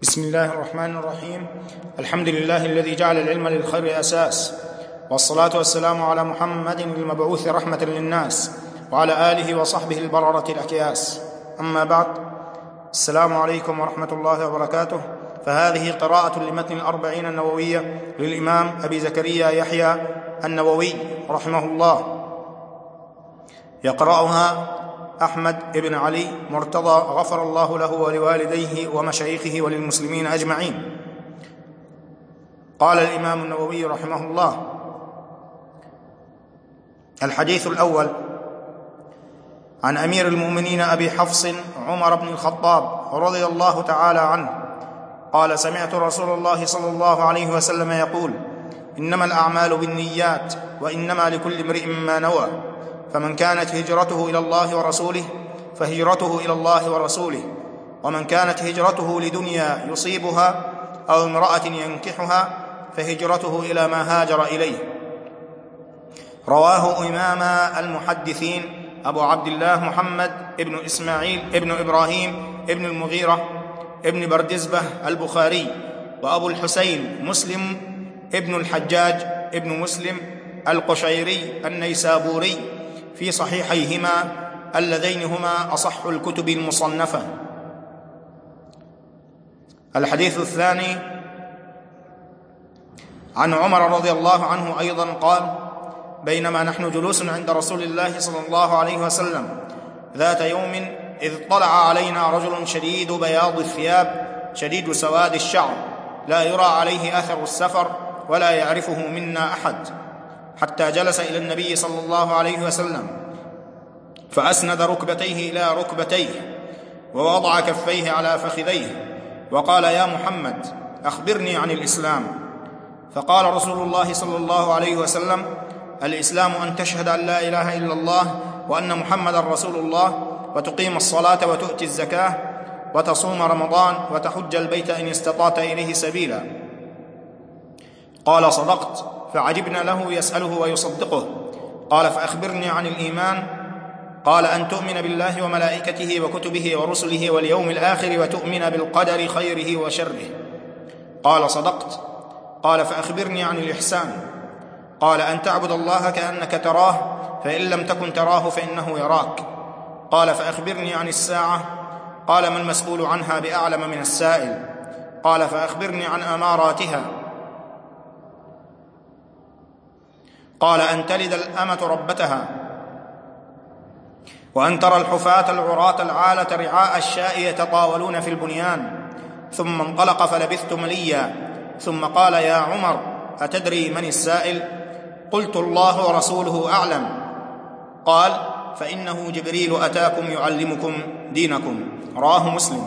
بسم الله الرحمن الرحيم. الحمد لله الذي جعل العلم للخير أساس، والصلاة والسلام على محمد المبعوث رحمة للناس وعلى آله وصحبه البررة الأكياس. أما بعد، السلام عليكم ورحمة الله وبركاته. فهذه قراءة لمتن الأربعين النووية للإمام أبي زكريا يحيى النووي رحمه الله، يقرأها أحمد بن علي مرتضى غفر الله له ولوالديه ومشايخه وللمسلمين أجمعين. قال الإمام النووي رحمه الله: الحديث الأول عن أمير المؤمنين أبي حفص عمر بن الخطاب رضي الله تعالى عنه قال: سمعت رسول الله صلى الله عليه وسلم يقول: إنما الأعمال بالنيات وإنما لكل امرئ ما نوى، فمن كانت هجرته إلى الله ورسوله فهجرته إلى الله ورسوله، ومن كانت هجرته لدنيا يصيبها أو امرأة ينكحها فهجرته إلى ما هاجر إليه. رواه إمام المحدثين أبو عبد الله محمد ابن إسماعيل ابن إبراهيم ابن المغيرة ابن بردزبة البخاري، وأبو الحسين مسلم ابن الحجاج ابن مسلم القشيري النيسابوري في صحيحيهما اللذين هما أصح الكتب المصنفة. الحديث الثاني عن عمر رضي الله عنه أيضا قال: بينما نحن جلوس عند رسول الله صلى الله عليه وسلم ذات يوم إذ طلع علينا رجل شديد بياض الثياب شديد سواد الشعر، لا يرى عليه أثر السفر ولا يعرفه منا أحد، حتى جلس إلى النبي صلى الله عليه وسلم فأسند ركبتيه إلى ركبتيه ووضع كفيه على فخذيه وقال: يا محمد، أخبرني عن الإسلام. فقال رسول الله صلى الله عليه وسلم: الإسلام أن تشهد أن لا إله إلا الله وأن محمدا رسول الله، وتقيم الصلاة وتؤتي الزكاة وتصوم رمضان وتحج البيت إن استطعت إليه سبيلا. قال: صدقت. فعجبنا له يسأله ويصدقه. قال: فأخبرني عن الإيمان. قال: أن تؤمن بالله وملائكته وكتبه ورسله واليوم الآخر وتؤمن بالقدر خيره وشره. قال: صدقت. قال: فأخبرني عن الإحسان. قال: أن تعبد الله كأنك تراه، فإن لم تكن تراه فإنه يراك. قال: فأخبرني عن الساعة. قال: ما المسؤول عنها بأعلم من السائل. قال: فأخبرني عن أماراتها. قال: أن تلد الأمة ربتها، وأن ترى الحفاة العراة العالة رعاء الشاء يتطاولون في البنيان. ثم انطلق فلبثت مليا، ثم قال: يا عمر، أتدري من السائل؟ قلت: الله ورسوله أعلم. قال: فإنه جبريل أتاكم يعلمكم دينكم. رواه مسلم.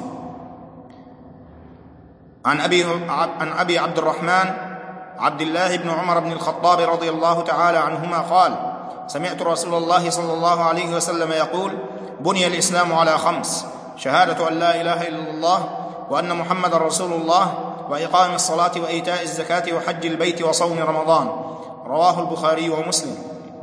عن أبي عبد الرحمن عبد الله بن عمر بن الخطاب رضي الله تعالى عنهما قال: سمعت رسول الله صلى الله عليه وسلم يقول: بني الإسلام على 5: شهادة أن لا إله إلا الله وأن محمد رسول الله، وإقام الصلاة وإيتاء الزكاة وحج البيت وصوم رمضان. رواه البخاري ومسلم.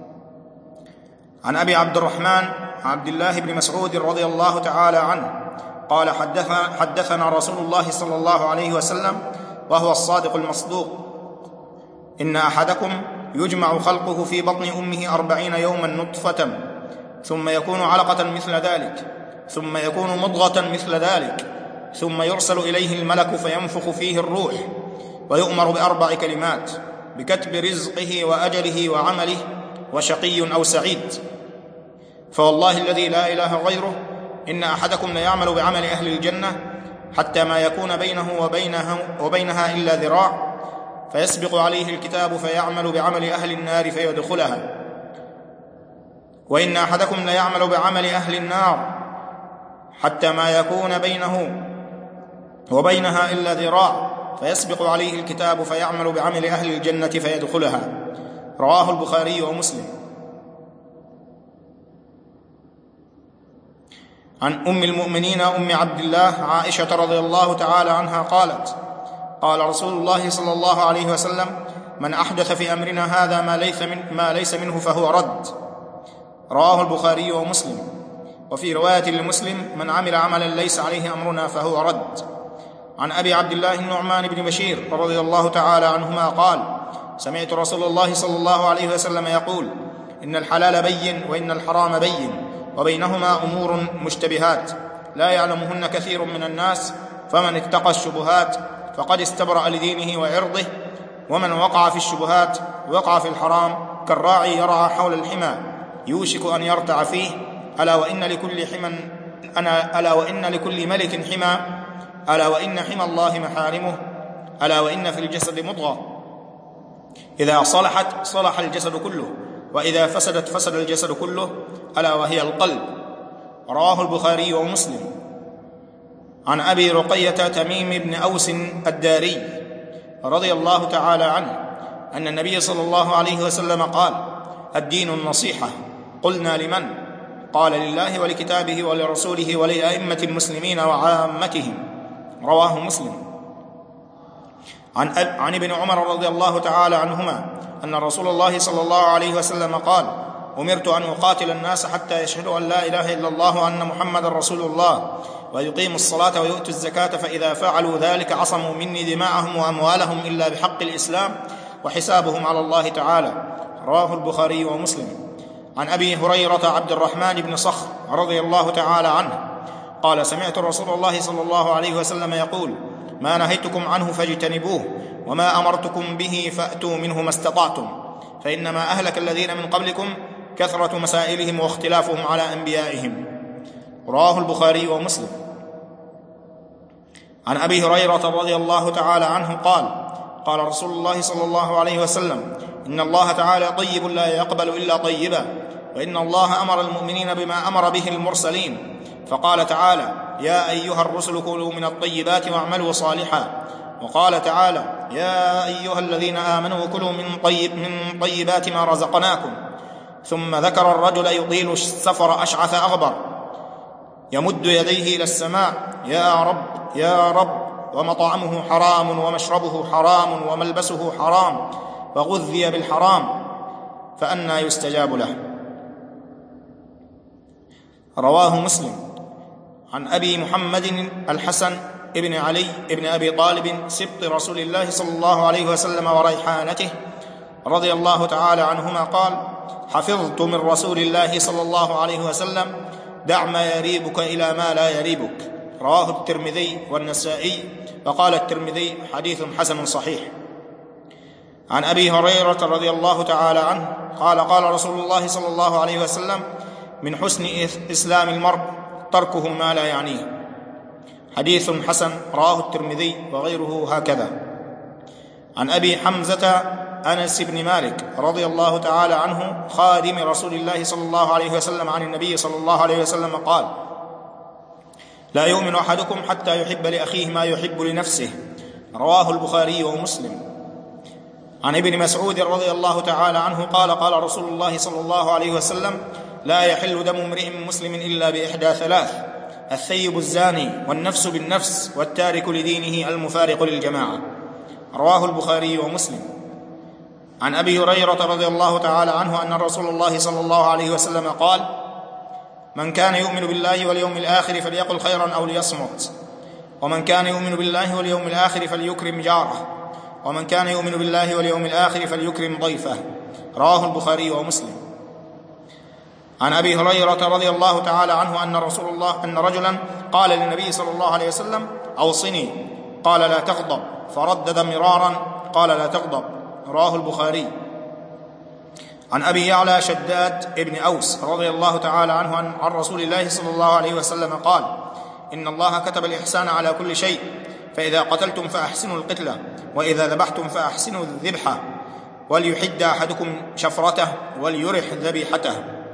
عن أبي عبد الرحمن عبد الله بن مسعود رضي الله تعالى عنه قال: حدثنا رسول الله صلى الله عليه وسلم وهو الصادق المصدوق: إن أحدكم يجمع خلقه في بطن أمه 40 يوما نطفة، ثم يكون علقة مثل ذلك، ثم يكون مضغة مثل ذلك، ثم يرسل إليه الملك فينفخ فيه الروح، ويؤمر ب4 كلمات: بكتب رزقه وأجله وعمله وشقي أو سعيد. فوالله الذي لا إله غيره إن أحدكم ليعمل بعمل أهل الجنة حتى ما يكون بينه وبينها إلا ذراع، فيسبق عليه الكتاب فيعمل بعمل أهل النار فيدخلها. وإن أحدكم ليعمل بعمل أهل النار حتى ما يكون بينه وبينها إلا ذراع، فيسبق عليه الكتاب فيعمل بعمل أهل الجنة فيدخلها. رواه البخاري ومسلم. عن أم المؤمنين أم عبد الله عائشة رضي الله تعالى عنها قالت: قال رسول الله صلى الله عليه وسلم: من أحدث في أمرنا هذا ما ليس منه فهو رد. رواه البخاري ومسلم. وفي رواية لمسلم: من عمل عملا ليس عليه أمرنا فهو رد. عن أبي عبد الله النعمان بن بشير رضي الله تعالى عنهما قال: سمعت رسول الله صلى الله عليه وسلم يقول: إن الحلال بين وإن الحرام بين وبينهما أمور مشتبهات لا يعلمهن كثير من الناس، فمن اتقى الشبهات فقد استبرأ لدينه وعرضه، ومن وقع في الشبهات وقع في الحرام كالراعي يرعى حول الحمى يوشك أن يرتع فيه. ألا وإن لكل ملك حمى، ألا وإن حمى الله محارمه، ألا وإن في الجسد مضغة إذا صلحت صلح الجسد كله، وإذا فسدت فسد الجسد كله، ألا وهي القلب. رواه البخاري ومسلم. عن أبي رقية تميم بن أوس الداري رضي الله تعالى عنه أن النبي صلى الله عليه وسلم قال: الدين النصيحة. قلنا: لمن؟ قال: لله ولكتابه ولرسوله ولأئمة المسلمين وعامتهم. رواه مسلم. عن ابن عمر رضي الله تعالى عنهما أن رسول الله صلى الله عليه وسلم قال: أمرت أن أقاتل الناس حتى يشهدوا أن لا إله إلا الله وأن محمد رسول الله ويقيموا الصلاة ويؤتوا الزكاة، فإذا فعلوا ذلك عصموا مني دماءهم وأموالهم إلا بحق الإسلام وحسابهم على الله تعالى. رواه البخاري ومسلم. عن أبي هريرة عبد الرحمن بن صخر رضي الله تعالى عنه قال: سمعت رسول الله صلى الله عليه وسلم يقول: ما نهيتكم عنه فاجتنبوه، وما أمرتكم به فأتوا منه ما استطعتم، فإنما أهلك الذين من قبلكم كثرة مسائلهم واختلافهم على أنبيائهم. رواه البخاري ومسلم. عن أبي هريرة رضي الله تعالى عنه قال: قال رسول الله صلى الله عليه وسلم: إن الله تعالى طيب لا يقبل إلا طيبا، وإن الله أمر المؤمنين بما أمر به المرسلين، فقال تعالى: يا أيها الرسل كلوا من الطيبات واعملوا صالحا، وقال تعالى: يا أيها الذين آمنوا كلوا من طيبات ما رزقناكم. ثم ذكر الرجل يطيل السفر أشعث أغبر يمد يديه إلى السماء: يا رب يا رب، ومطعمه حرام ومشربه حرام وملبسه حرام وغذي بالحرام، فأنى يستجاب له. رواه مسلم. عن أبي محمد الحسن ابن علي ابن أبي طالب سبط رسول الله صلى الله عليه وسلم وريحانته رضي الله تعالى عنهما قال: حفظت من رسول الله صلى الله عليه وسلم: دع ما يريبك إلى ما لا يريبك. رواه الترمذي والنسائي، وقال الترمذي: حديث حسن صحيح. عن أبي هريرة رضي الله تعالى عنه قال: قال رسول الله صلى الله عليه وسلم: من حسن إسلام المرء تركه ما لا يعنيه. حديث حسن. رواه الترمذي وغيره هكذا. عن أبي حمزة أنس بن مالك رضي الله تعالى عنه خادم رسول الله صلى الله عليه وسلم عن النبي صلى الله عليه وسلم قال: لا يؤمن أحدكم حتى يحب لأخيه ما يحب لنفسه. رواه البخاري ومسلم. عن ابن مسعود رضي الله تعالى عنه قال: قال رسول الله صلى الله عليه وسلم: لا يحل دم امرئ مسلم إلا بإحدى ثلاث: الثيب الزاني، والنفس بالنفس، والتارك لدينه المفارق للجماعة. رواه البخاري ومسلم. عن أبي هريرة رضي الله تعالى عنه أن رسول الله صلى الله عليه وسلم قال: من كان يؤمن بالله واليوم الآخر فليقل خيرا أو ليصمت، ومن كان يؤمن بالله واليوم الآخر فليكرم جاره، ومن كان يؤمن بالله واليوم الآخر فليكرم ضيفه. رواه البخاري ومسلم. عن أبي هريرة رضي الله تعالى عنه أن رجلا قال للنبي صلى الله عليه وسلم: أوصني. قال: لا تغضب. فردد مرارا: قال: لا تغضب. رواه البخاري. عن أبي يعلى شداد ابن أوس رضي الله تعالى عنه عن رسول الله صلى الله عليه وسلم قال: إن الله كتب الإحسان على كل شيء، فإذا قتلتم فأحسنوا القتلة، وإذا ذبحتم فأحسنوا الذبحة، وليحد أحدكم شفرته وليرح ذبيحته.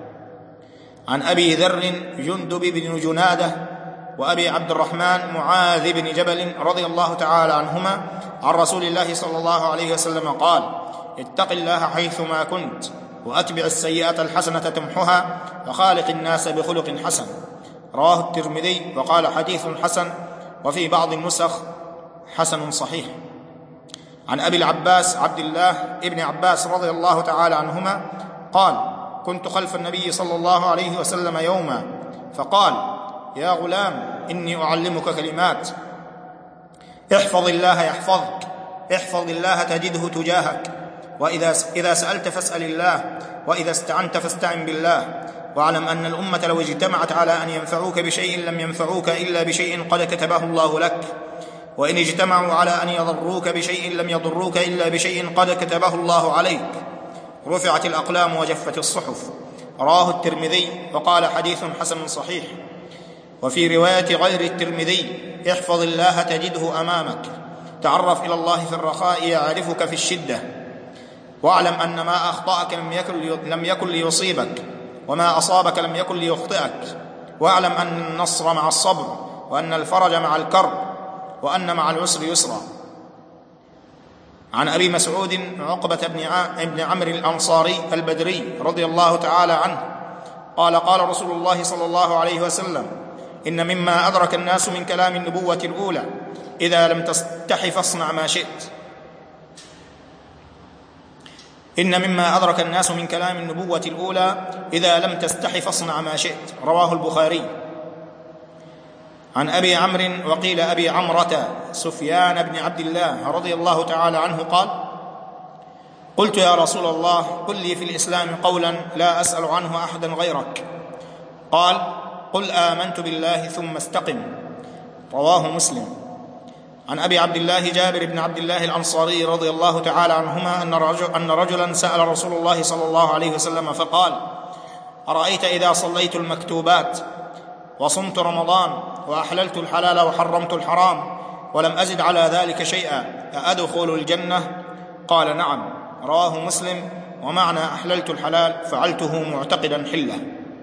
عن أبي ذر جندب بن جنادة وأبي عبد الرحمن معاذ بن جبل رضي الله تعالى عنهما عن رسول الله صلى الله عليه وسلم قال: اتق الله حيثما كنت، وأتبع السيئة الحسنة تمحها، وخالق الناس بخلق حسن. رواه الترمذي وقال: حديث حسن، وفي بعض النسخ حسن صحيح. عن أبي العباس عبد الله ابن عباس رضي الله تعالى عنهما قال: كنت خلف النبي صلى الله عليه وسلم يوما فقال: يا غلام، إني أعلمك كلمات احفظ الله يحفظك، احفظ الله تجده تجاهك، وإذا سألت فاسأل الله، وإذا استعنت فاستعن بالله. واعلم أن الأمة لو اجتمعت على أن ينفعوك بشيء لم ينفعوك إلا بشيء قد كتبه الله لك، وإن اجتمعوا على أن يضروك بشيء لم يضروك إلا بشيء قد كتبه الله عليك. رفعت الأقلام وجفت الصحف. رواه الترمذي وقال حديث حسن صحيح. وفي رواية غير الترمذي: احفظ الله تجده أمامك، تعرف إلى الله في الرخاء يعرفك في الشدة. واعلم أن ما أخطأك لم يكن ليصيبك، وما أصابك لم يكن ليخطئك. واعلم أن النصر مع الصبر، وأن الفرج مع الكرب، وأن مع العسر يسرا. عن أبي مسعود عقبة بن عمرو الأنصاري البدري رضي الله تعالى عنه قال: قال رسول الله صلى الله عليه وسلم: إن مما أدرك الناس من كلام النبوة الأولى إذا لم تستح فاصنع ما شئت. إن مما أدرك الناس من كلام النبوة الأولى إذا لم تستح فاصنع ما شئت. رواه البخاري. عن أبي عمرو وقيل أبي عمرة سفيان بن عبد الله رضي الله تعالى عنه قال: قلت يا رسول الله قل لي في الإسلام قولا لا أسأل عنه أحدا غيرك. قال: قل آمنت بالله ثم استقم. رواه مسلم. عن أبي عبد الله جابر بن عبد الله الأنصاري رضي الله تعالى عنهما أن رجلا سأل رسول الله صلى الله عليه وسلم فقال: أرأيت إذا صليت المكتوبات وصمت رمضان وأحللت الحلال وحرمت الحرام ولم أزد على ذلك شيئا أأدخل الجنة؟ قال: نعم. رواه مسلم. ومعنى أحللت الحلال فعلته معتقدا حله.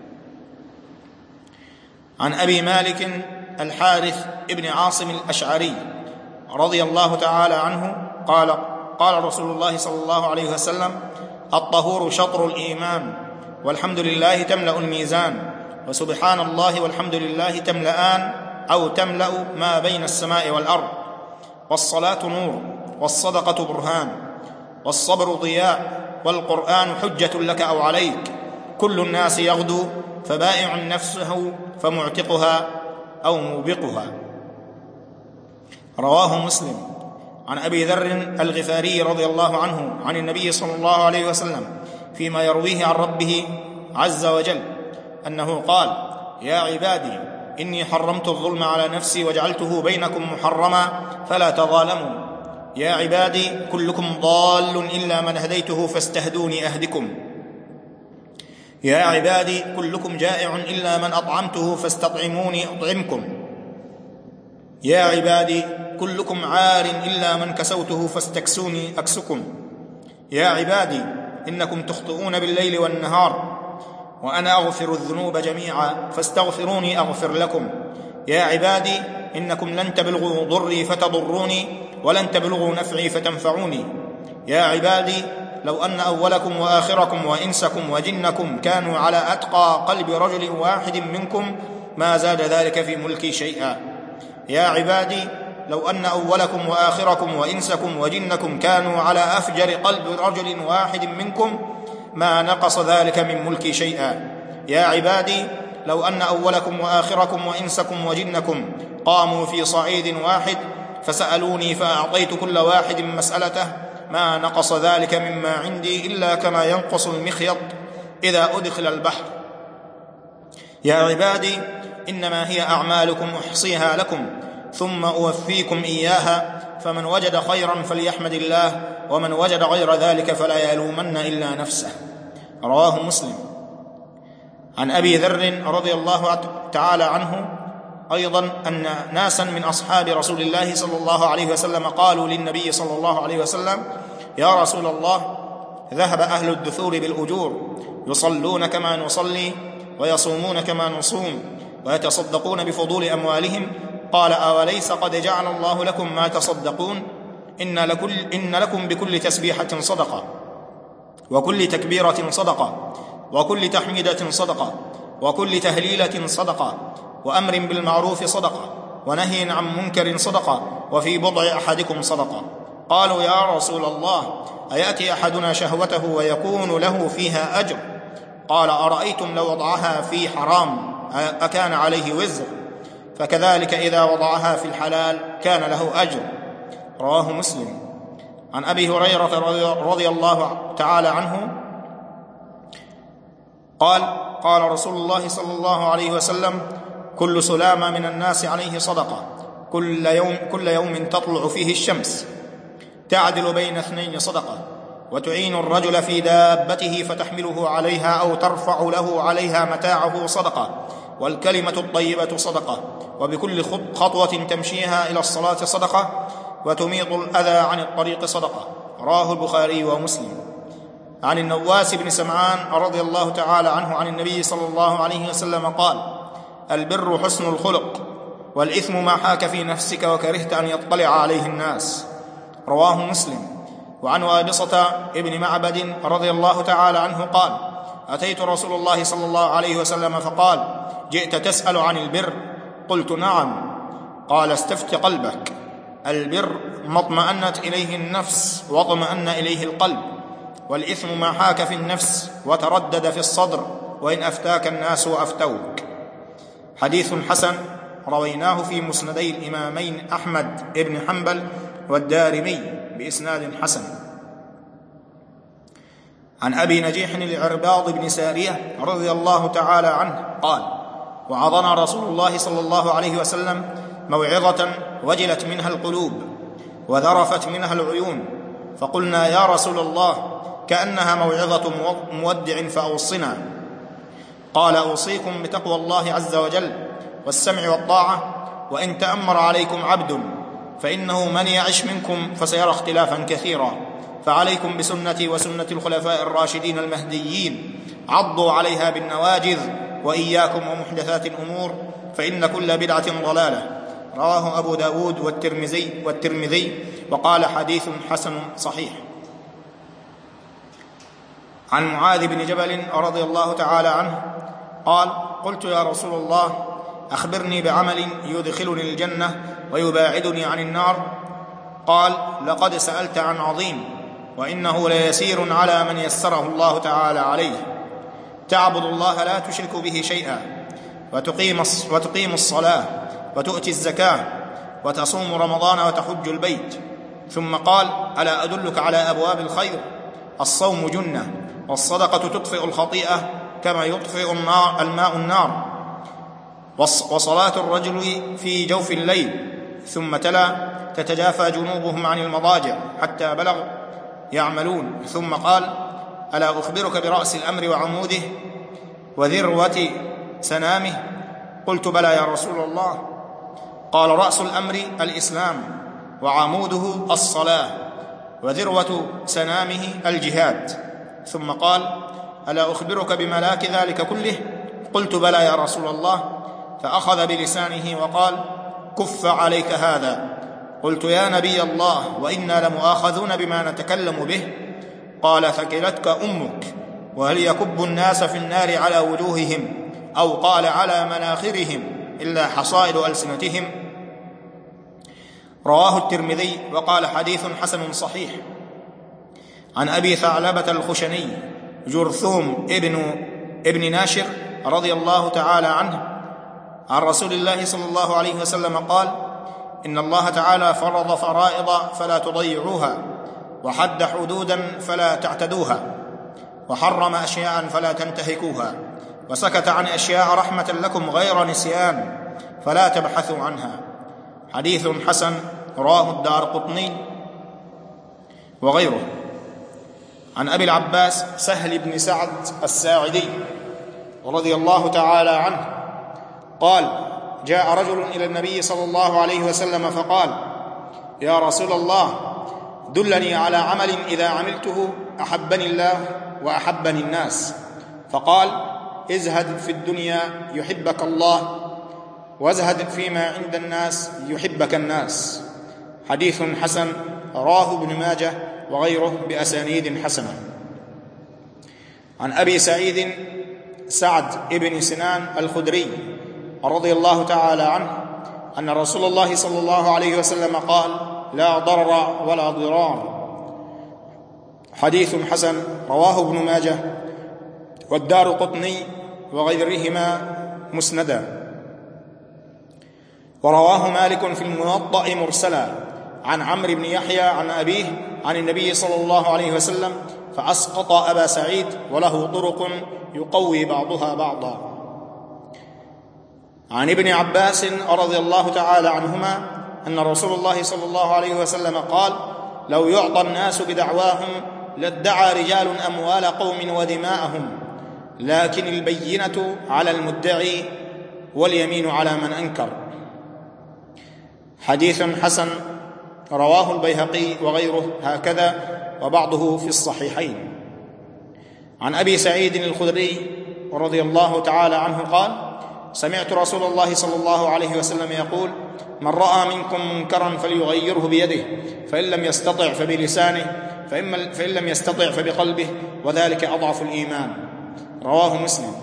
عن أبي مالك الحارث ابن عاصم الأشعري رضي الله تعالى عنه قال: قال رسول الله صلى الله عليه وسلم: الطهور شطر الإيمان، والحمد لله تملأ الميزان، وسبحان الله والحمد لله تملأان أو تملأ ما بين السماء والأرض، والصلاة نور، والصدقة برهان، والصبر ضياء، والقرآن حجة لك أو عليك، كل الناس يغدو فبائع نفسه فمعتقها أو موبقها. رواه مسلم. عن أبي ذر الغفاري رضي الله عنه عن النبي صلى الله عليه وسلم فيما يرويه عن ربه عز وجل أنه قال: يا عبادي إني حرمت الظلم على نفسي وجعلته بينكم محرما فلا تظالموا. يا عبادي كلكم ضال إلا من هديته فاستهدوني أهدكم. يا عبادي كلكم جائع إلا من أطعمته فاستطعموني أطعمكم. يا عبادي كلكم عار إلا من كسوته فاستكسوني أكسكم. يا عبادي إنكم تخطئون بالليل والنهار وأنا أغفر الذنوب جميعا فاستغفروني أغفر لكم. يا عبادي إنكم لن تبلغوا ضري فتضروني ولن تبلغوا نفعي فتنفعوني. يا عبادي لو أن أولكم وآخركم وإنسكم وجنكم كانوا على أتقى قلب رجل واحد منكم ما زاد ذلك في ملكي شيئا. يا عبادي لو أن أولكم وآخركم وإنسكم وجنكم كانوا على أفجر قلب رجل واحد منكم ما نقص ذلك من ملكي شيئا. يا عبادي لو أن أولكم وآخركم وإنسكم وجنكم قاموا في صعيد واحد فسألوني فأعطيت كل واحد مسألته ما نقص ذلك مما عندي إلا كما ينقص المخيط إذا أدخل البحر. يا عبادي إنما هي أعمالكم أحصيها لكم ثم أوفيكم إياها، فمن وجد خيرا فليحمد الله ومن وجد غير ذلك فلا يلومن إلا نفسه. رواه مسلم. عن أبي ذر رضي الله تعالى عنه أيضا أن ناسا من أصحاب رسول الله صلى الله عليه وسلم قالوا للنبي صلى الله عليه وسلم: يا رسول الله ذهب أهل الدثور بالأجور يصلون كما نصلي ويصومون كما نصوم ويتصدقون بفضول أموالهم. قال: أوليس قد جعل الله لكم ما تصدقون؟ إن لكم بكل تسبيحة صدقة، وكل تكبيرة صدقة، وكل تحميدة صدقة، وكل تهليلة صدقة، وأمر بالمعروف صدقة، ونهي عن منكر صدقة، وفي بضع أحدكم صدقة. قالوا: يا رسول الله أيأتي أحدنا شهوته ويكون له فيها أجر؟ قال: أرأيتم لو وضعها في حرام أكان عليه وزر؟ فكذلك إذا وضعها في الحلال كان له أجر. رواه مسلم. عن أبي هريرة رضي الله تعالى عنه قال: قال رسول الله صلى الله عليه وسلم: كل سلامة من الناس عليه صدقة، كل يوم تطلع فيه الشمس، تعدل بين اثنين صدقة، وتعين الرجل في دابته فتحمله عليها أو ترفع له عليها متاعه صدقة، والكلمة الطيبة صدقة، وبكل خطوة تمشيها إلى الصلاة صدقة، وتميط الأذى عن الطريق صدقة. رواه البخاري ومسلم. عن النواس بن سمعان رضي الله تعالى عنه عن النبي صلى الله عليه وسلم قال: البر حسن الخلق، والإثم ما حاك في نفسك وكرهت أن يطلع عليه الناس. رواه مسلم. وعن وابصة ابن معبد رضي الله تعالى عنه قال: أتيت رسول الله صلى الله عليه وسلم فقال: جئت تسأل عن البر؟ قلت: نعم. قال: استفت قلبك. البر ما اطمأنت إليه النفس واطمأن إليه القلب، والإثم ما حاك في النفس وتردد في الصدر، وإن أفتاك الناس وأفتوك. حديث حسن رويناه في مسندي الإمامين أحمد بن حنبل والدارمي بإسناد حسن. عن أبي نجيح العرباض بن سارية رضي الله تعالى عنه قال: وعظنا رسول الله صلى الله عليه وسلم موعظة وجلت منها القلوب وذرفت منها العيون، فقلنا: يا رسول الله، كأنها موعظة مودع فأوصنا. قال: أوصيكم بتقوى الله عز وجل والسمع والطاعة، وإن تأمر عليكم عبد، فإنه من يعش منكم فسيرى اختلافا كثيرا، فعليكم بسنتي وسنة الخلفاء الراشدين المهديين، عضوا عليها بالنواجذ، وإياكم ومحدثات الأمور، فإن كل بدعة ضلالة. رواه أبو داود والترمذي وقال: حديث حسن صحيح. عن معاذ بن جبل رضي الله تعالى عنه قال: قلت: يا رسول الله، أخبرني بعمل يدخلني الجنة ويباعدني عن النار. قال: لقد سألت عن عظيم، وإنه ليسير على من يسره الله تعالى عليه: تعبد الله لا تشرك به شيئا، وتقيم الصلاة، وتؤتي الزكاة، وتصوم رمضان، وتحج البيت. ثم قال: ألا أدلك على أبواب الخير؟ الصوم جنة، والصدقة تطفئ الخطيئة كما يطفئ الماء النار، وصلاة الرجل في جوف الليل. ثم تلا: تتجافى جنوبهم عن المضاجع حتى بلغ يعملون. ثم قال: ألا أخبرك برأس الأمر وعموده وذروة سنامه؟ قلت: بلى يا رسول الله. قال: رأس الأمر الإسلام، وعموده الصلاة، وذروة سنامه الجهاد. ثم قال: ألا أخبرك بملاك ذلك كله؟ قلت: بلى يا رسول الله. فأخذ بلسانه وقال: كف عليك هذا. قلت: يا نبي الله، وإنا لمؤاخذون بما نتكلم به. قال: ثكلتك أمك، وهل يكب الناس في النار على وجوههم، أو قال على مناخرهم، إلا حصائد ألسنتهم؟ رواه الترمذي وقال: حديث حسن صحيح. عن أبي ثعلبة الخشني جرثوم ابن ناشر رضي الله تعالى عنه عن رسول الله صلى الله عليه وسلم قال: إن الله تعالى فرض فرائض فلا تضيعوها، وحد حدودا فلا تعتدوها، وحرم أشياء فلا تنتهكوها، وسكت عن أشياء رحمة لكم غير نسيان فلا تبحثوا عنها. حديث حسن. رواه الدارقطني وغيره. عن أبي العباس سهل بن سعد الساعدي رضي الله تعالى عنه قال: جاء رجل إلى النبي صلى الله عليه وسلم فقال: يا رسول الله، دلني على عمل إذا عملته أحبني الله وأحبني الناس. فقال: ازهد في الدنيا يحبك الله، وازهد فيما عند الناس يحبك الناس. حديث حسن. رواه ابن ماجه وغيره بأسانيد حسنة. عن أبي سعيد سعد ابن سنان الخدري رضي الله تعالى عنه أن رسول الله صلى الله عليه وسلم قال: لا ضرر ولا ضرار. حديث حسن. رواه ابن ماجه والدارقطني وغيرهما مسندا. ورواه مالك في الموطأ مرسلا عن عمرو بن يحيى عن أبيه عن النبي صلى الله عليه وسلم فأسقط أبا سعيد، وله طرق يقوي بعضها بعضا. عن ابن عباس رضي الله تعالى عنهما أن رسول الله صلى الله عليه وسلم قال: لو يعطى الناس بدعواهم لادعى رجال أموال قوم ودماءهم، لكن البينة على المدعي واليمين على من أنكر. حديث حسن رواه البيهقي وغيره هكذا، وبعضه في الصحيحين. عن أبي سعيد الخدري رضي الله تعالى عنه قال: سمعت رسول الله صلى الله عليه وسلم يقول: من رأى منكم منكرا فليغيره بيده، فإن لم يستطع فبلسانه، فإن لم يستطع فبقلبه، وذلك أضعف الإيمان. رواه مسلم.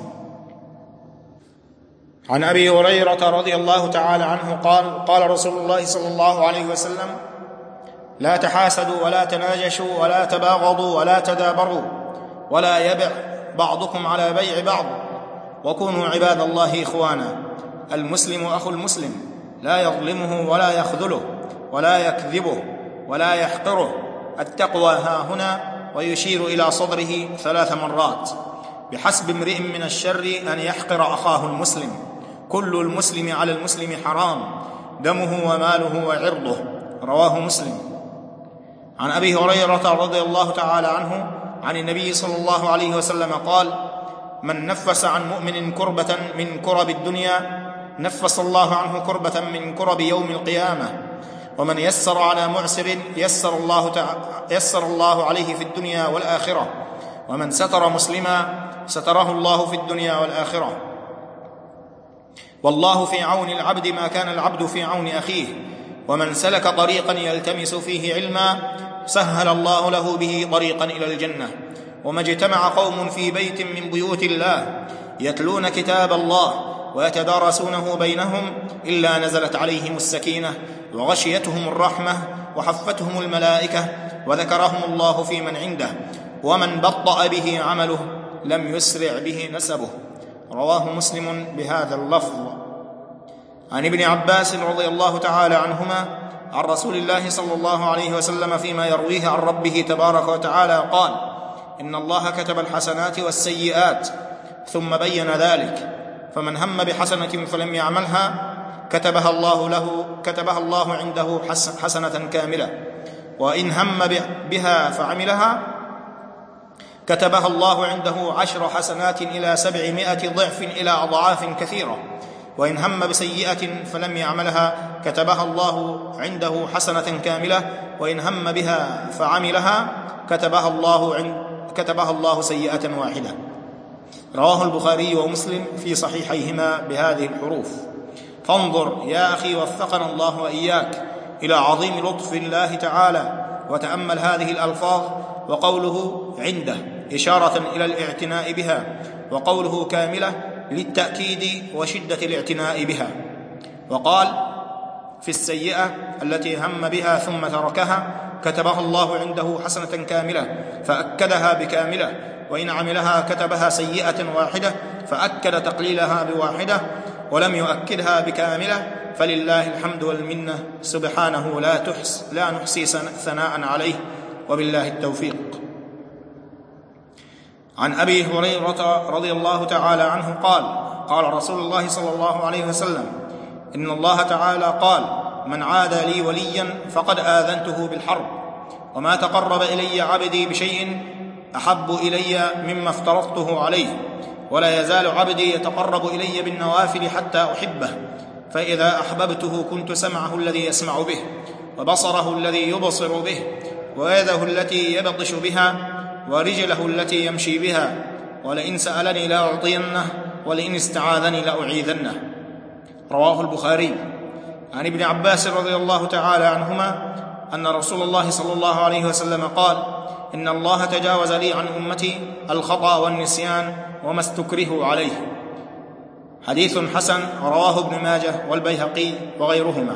عن أبي هريرة رضي الله تعالى عنه قال: قال رسول الله صلى الله عليه وسلم: لا تحاسدوا ولا تناجشوا ولا تباغضوا ولا تدابروا، ولا يبع بعضكم على بيع بعض، وكونوا عباد الله إخوانا. المسلم أخو المسلم، لا يظلمه ولا يخذله ولا يكذبه ولا يحقره. التقوى ها هنا، ويشير إلى صدره 3 مرات. بحسب امرئ من الشر أن يحقر أخاه المسلم. كل المسلم على المسلم حرام، دمه وماله وعرضه. رواه مسلم. عن أبي هريرة رضي الله تعالى عنه عن النبي صلى الله عليه وسلم قال: من نفس عن مؤمن كربة من كرب الدنيا نفس الله عنه كربة من كرب يوم القيامة. ومن يسر على معسر يسر الله عليه في الدنيا والآخرة. ومن ستر مسلما ستره الله في الدنيا والآخرة. والله في عون العبد ما كان العبد في عون أخيه. ومن سلك طريقا يلتمس فيه علما سهل الله له به طريقا إلى الجنة. وما اجتمع قوم في بيت من بيوت الله يتلون كتاب الله ويتدارسونه بينهم إلا نزلت عليهم السكينة وغشيتهم الرحمة وحفتهم الملائكة وذكرهم الله في من عنده. ومن بطأ به عمله لم يسرع به نسبه. رواه مسلم بهذا اللفظ. عن ابن عباس رضي الله تعالى عنهما عن رسول الله صلى الله عليه وسلم فيما يرويه عن ربه تبارك وتعالى قال: إن الله كتب الحسنات والسيئات ثم بين ذلك، فمن هم بحسنة فلم يعملها كتبها الله عنده حسنة كاملة، وإن هم بها فعملها كتبها الله عنده 10 حسنات إلى 700 ضعف إلى أضعاف كثيرة. وإن هم بسيئة فلم يعملها كتبها الله عنده حسنة كاملة، وإن هم بها فعملها كتبها الله سيئة واحدة. رواه البخاري ومسلم في صحيحيهما بهذه الحروف. فانظر يا أخي وفقنا الله وإياك إلى عظيم لطف الله تعالى، وتأمل هذه الألفاظ. وقوله عنده إشارة إلى الاعتناء بها، وقوله كاملة للتأكيد وشدة الاعتناء بها. وقال في السيئة التي هم بها ثم تركها كتبها الله عنده حسنة كاملة، فأكدها بكاملة. وإن عملها كتبها سيئة واحدة، فأكد تقليلها بواحدة ولم يؤكدها بكاملة. فلله الحمد والمنة سبحانه لا نحصي ثناء عليه، وبالله التوفيق. عن أبي هريرة رضي الله تعالى عنه قال: قال رسول الله صلى الله عليه وسلم: إن الله تعالى قال: من عادى لي وليا فقد آذنته بالحرب. وما تقرب إلي عبدي بشيء أحب إلي مما افترضته عليه، ولا يزال عبدي يتقرب إلي بالنوافل حتى أحبه. فإذا أحببته كنت سمعه الذي يسمع به، وبصره الذي يبصر به، ويده التي يبطش بها، ورجله التي يمشي بها. ولئن سألني لأعطينه، ولئن استعاذني لأعيذنه. رواه البخاري. عن ابن عباس رضي الله تعالى عنهما أن رسول الله صلى الله عليه وسلم قال: إن الله تجاوز لي عن أمتي الخطأ والنسيان وما استكرهوا عليه. حديث حسن رواه ابن ماجه والبيهقي وغيرهما.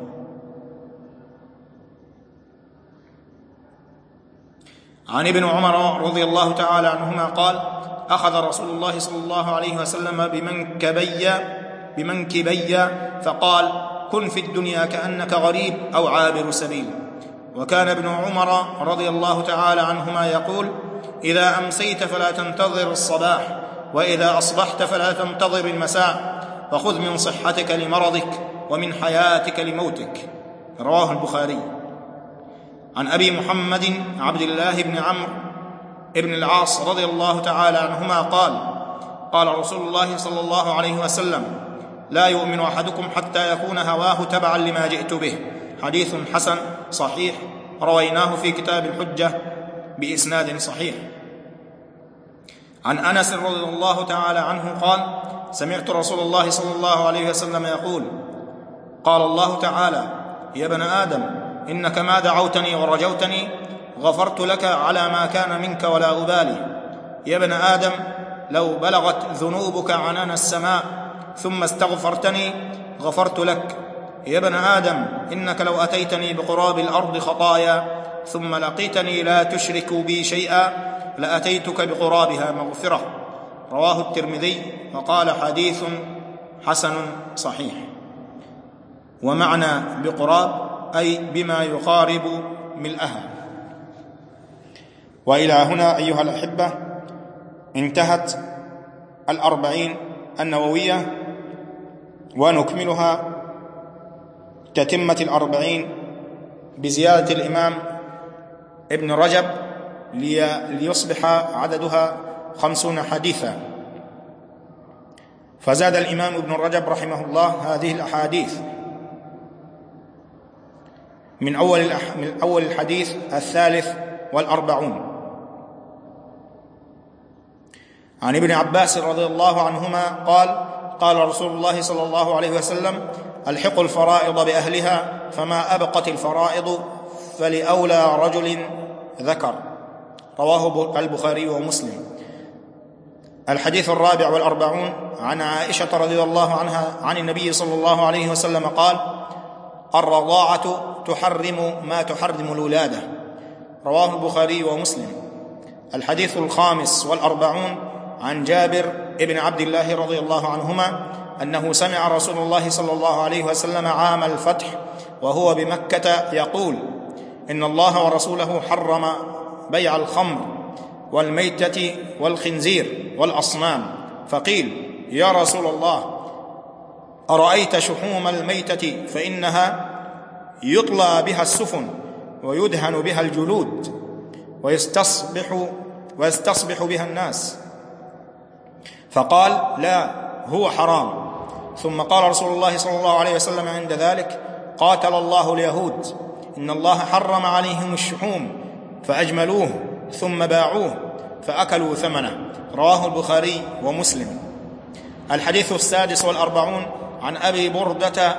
عن ابن عمر رضي الله تعالى عنهما قال: أخذ رسول الله صلى الله عليه وسلم بمنكبي فقال: كن في الدنيا كأنك غريب أو عابر سبيل. وكان ابن عمر رضي الله تعالى عنهما يقول: إذا أمسيت فلا تنتظر الصباح، وإذا أصبحت فلا تنتظر المساء، فخذ من صحتك لمرضك ومن حياتك لموتك. رواه البخاري. عن أبي محمد عبد الله بن عمرو بن العاص رضي الله تعالى عنهما قال: قال رسول الله صلى الله عليه وسلم: لا يؤمن أحدكم حتى يكون هواه تبعا لما جئت به. حديث حسن صحيح، رويناه في كتاب الحجة بإسناد صحيح. عن أنس رضي الله تعالى عنه قال: سمعت رسول الله صلى الله عليه وسلم يقول: قال الله تعالى: يا ابن آدم، إنك ما دعوتني ورجوتني غفرت لك على ما كان منك ولا أبالي. يا ابن آدم، لو بلغت ذنوبك عنان السماء ثم استغفرتني غفرت لك. يا ابن آدم، إنك لو أتيتني بقراب الأرض خطايا ثم لقيتني لا تشرك بي شيئا لأتيتك بقرابها مغفرة. رواه الترمذي وقال: حديث حسن صحيح. ومعنى بقراب أي بما يقارب ملئها. وإلى هنا أيها الأحبة انتهت 40 النووية، ونكملها تتمة 40 بزيادة الإمام ابن رجب ليصبح عددها 50 حديثا. فزاد الإمام ابن رجب رحمه الله هذه الأحاديث من أول الحديث 43. عن ابن عباس رضي الله عنهما قال: قال رسول الله صلى الله عليه وسلم: الحقوا الفرائض بأهلها، فما أبقت الفرائض فلأولى رجل ذكر. رواه البخاري ومسلم. الحديث 44 عن عائشة رضي الله عنها عن النبي صلى الله عليه وسلم قال: الرضاعة تحرم ما تحرم الولادة. رواه البخاري ومسلم. الحديث 45 عن جابر بن عبد الله رضي الله عنهما أنه سمع رسول الله صلى الله عليه وسلم عام الفتح وهو بمكة يقول: إن الله ورسوله حرم بيع الخمر والميتة والخنزير والأصنام. فقيل: يا رسول الله، أرأيت شحوم الميتة فإنها يطلى بها السفن ويدهن بها الجلود ويستصبح بها الناس. فقال: لا، هو حرام. ثم قال رسول الله صلى الله عليه وسلم عند ذلك: قاتل الله اليهود، إن الله حرم عليهم الشحوم فأجملوه ثم باعوه فأكلوا ثمنه. رواه البخاري ومسلم. الحديث 46 عن أبي بردة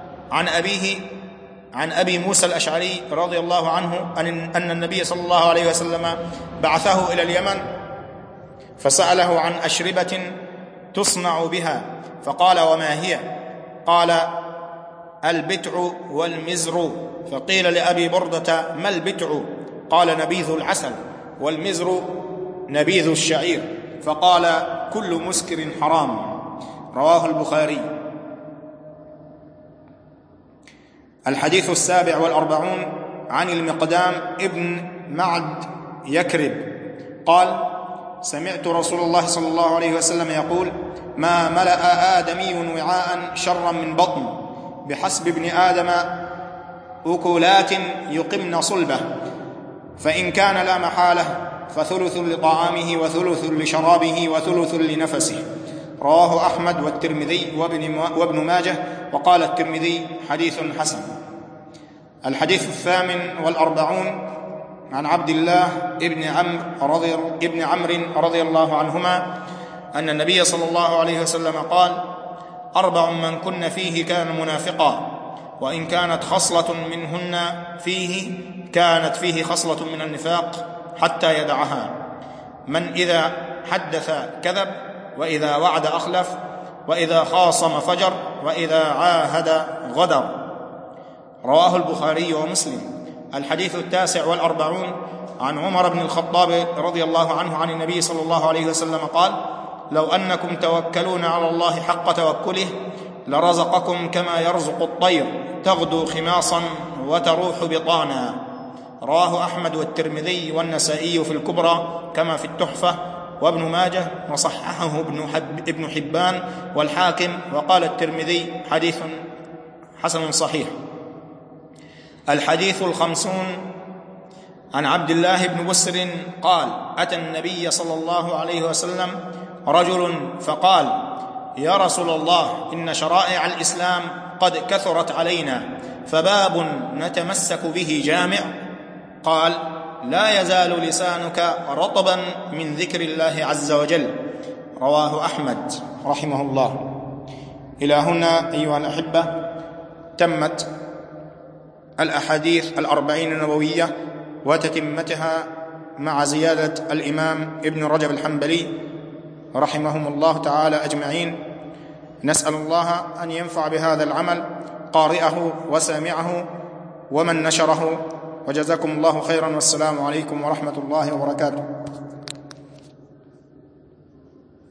عن أبي موسى الأشعري رضي الله عنه أن النبي صلى الله عليه وسلم بعثه إلى اليمن فسأله عن أشربة تصنع بها، فقال: وما هي؟ قال: البتع والمزر. فقيل لأبي بردة: ما البتع؟ قال: نبيذ العسل، والمزر نبيذ الشعير. فقال: كل مسكر حرام. رواه البخاري. الحديث 47 عن المقدام ابن معد يكرب قال: سمعت رسول الله صلى الله عليه وسلم يقول: ما ملأ آدمي وعاء شرا من بطن، بحسب ابن آدم أكلات يقمن صلبه، فإن كان لا محالة فثلث لطعامه وثلث لشرابه وثلث لنفسه. رواه أحمد والترمذي وابن ماجه، وقال الترمذي: حديث حسن. الحديث 48 عن عبد الله ابن عمرو رضي الله عنهما أن النبي صلى الله عليه وسلم قال: 4 من كن فيه كان منافقا، وإن كانت خصلة منهن فيه كانت فيه خصلة من النفاق حتى يدعها: من إذا حدث كذب، وإذا وعد أخلف، وإذا خاصم فجر، وإذا عاهد غدر. رواه البخاري ومسلم. الحديث 49 عن عمر بن الخطاب رضي الله عنه عن النبي صلى الله عليه وسلم قال: لو أنكم توكلون على الله حق توكله لرزقكم كما يرزق الطير تغدو خماصا وتروح بطانا. رواه أحمد والترمذي والنسائي في الكبرى كما في التحفة، وابن ماجه، وصححه ابن حبان والحاكم، وقال الترمذي حديث حسن صحيح. الحديث 50 عن عبد الله بن بسر قال: أتى النبي صلى الله عليه وسلم رجل فقال: يا رسول الله، إن شرائع الإسلام قد كثرت علينا، فباب نتمسك به جامع؟ قال: لا يزال لسانك رطبا من ذكر الله عز وجل. رواه أحمد رحمه الله. إلى هنا أيها الأحبة تمت الأحاديث 40 النبوية وتتمتها مع زيادة الإمام ابن رجب الحنبلي رحمهم الله تعالى أجمعين. نسأل الله أن ينفع بهذا العمل قارئه وسامعه ومن نشره، وجزاكم الله خيرا، والسلام عليكم ورحمة الله وبركاته.